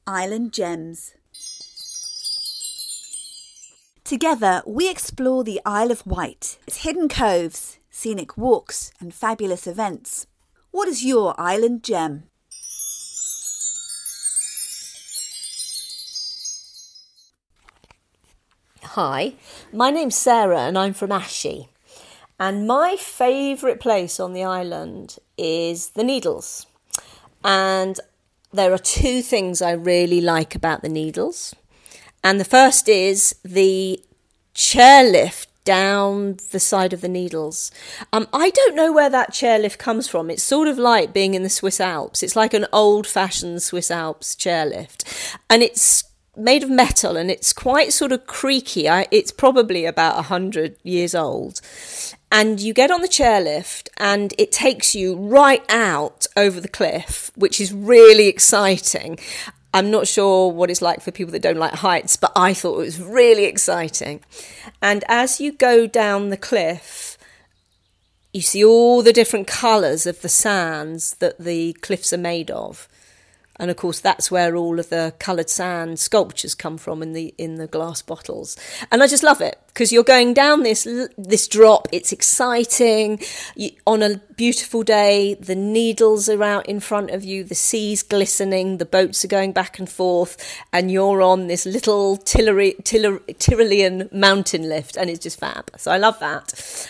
Island Gems. Together, we explore the Isle of Wight, its hidden coves, scenic walks and fabulous events. What is your island gem? Hi, my name's Sarah and I'm from Ashy. And my favourite place on the island is the Needles. And there are two things I really like about the Needles. And the first is the chairlift down the side of the Needles. I don't know where that chairlift comes from. It's sort of like being in the Swiss Alps. It's like an old-fashioned Swiss Alps chairlift. And it's made of metal and it's quite sort of creaky. It's probably about 100 years old. And you get on the chairlift and it takes you right out over the cliff, which is really exciting. I'm not sure what it's like for people that don't like heights, but I thought it was really exciting. And as you go down the cliff, you see all the different colours of the sands that the cliffs are made of. And of course, that's where all of the coloured sand sculptures come from in the glass bottles. And I just love it because you're going down this drop. It's exciting. On a beautiful day, the Needles are out in front of you. The sea's glistening. The boats are going back and forth. And you're on this little Tyrolean mountain lift. And it's just fab. So I love that.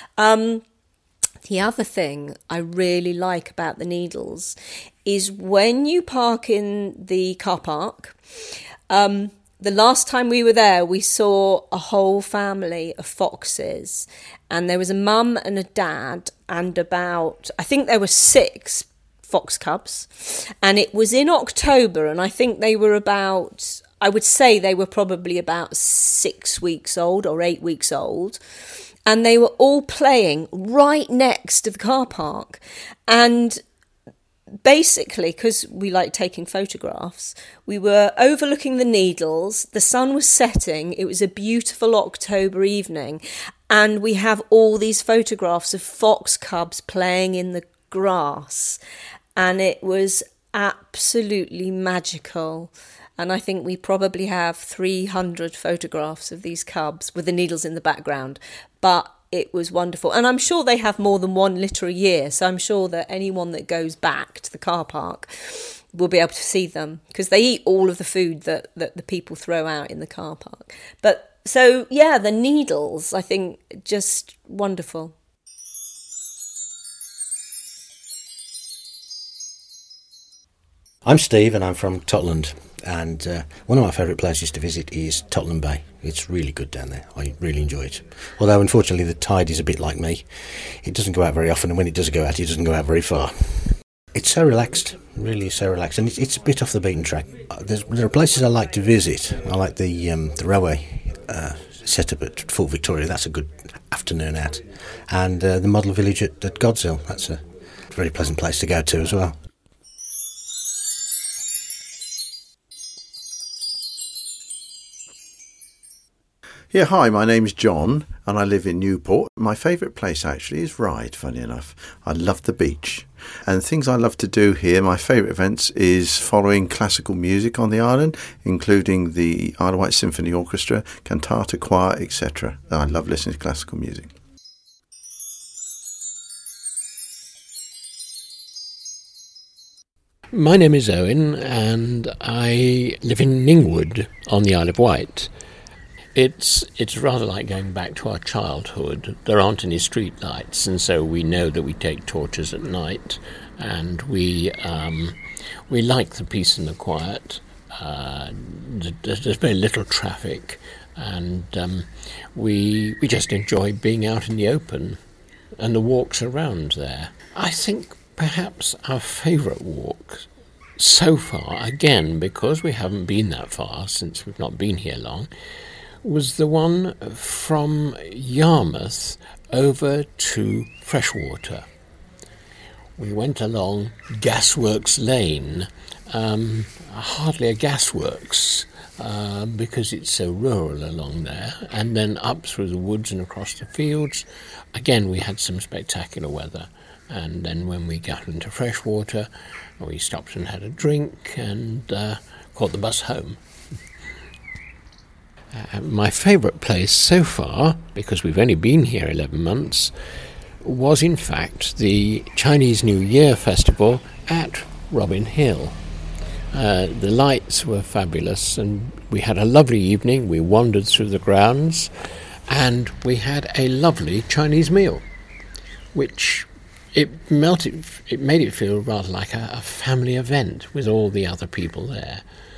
The other thing I really like about the Needles is when you park in the car park. The last time we were there, we saw a whole family of foxes. And there was a mum and a dad and I think there were 6 fox cubs. And it was in October and I think they were I would say they were probably about 6 weeks old or 8 weeks old. And they were all playing right next to the car park. And basically, because we like taking photographs, we were overlooking the Needles. The sun was setting. It was a beautiful October evening. And we have all these photographs of fox cubs playing in the grass. And it was absolutely magical. And I think we probably have 300 photographs of these cubs with the Needles in the background. But it was wonderful. And I'm sure they have more than 1 litter a year. So I'm sure that anyone that goes back to the car park will be able to see them because they eat all of the food that the people throw out in the car park. But so, yeah, the Needles, I think, just wonderful. I'm Steve and I'm from Totland. And one of my favourite places to visit is Totland Bay. It's really good down there. I really enjoy it. Although, unfortunately, the tide is a bit like me. It doesn't go out very often, and when it does go out, it doesn't go out very far. It's so relaxed, really so relaxed, and it's a bit off the beaten track. There are places I like to visit. I like the railway set-up at Fort Victoria. That's a good afternoon out. And the model village at Godshill. That's a very pleasant place to go to as well. Yeah, hi, my name's John and I live in Newport. My favourite place actually is Ryde, funny enough. I love the beach. And things I love to do here, my favourite events is following classical music on the island, including the Isle of Wight Symphony Orchestra, cantata choir, etc. I love listening to classical music. My name is Owen and I live in Ningwood on the Isle of Wight. It's rather like going back to our childhood. There aren't any street lights, and so we know that we take torches at night, and we like the peace and the quiet. There's very little traffic, and we just enjoy being out in the open and the walks around there. I think perhaps our favourite walk so far, again, because we haven't been that far since we've not been here long, was the one from Yarmouth over to Freshwater. We went along Gasworks Lane, hardly a gasworks, because it's so rural along there, and then up through the woods and across the fields. Again, we had some spectacular weather, and then when we got into Freshwater, we stopped and had a drink, and of caught the bus home. My favourite place so far, because we've only been here 11 months, was in fact the Chinese New Year festival at Robin Hill. The lights were fabulous, and we had a lovely evening. We wandered through the grounds, and we had a lovely Chinese meal, which it made it feel rather like a family event with all the other people there.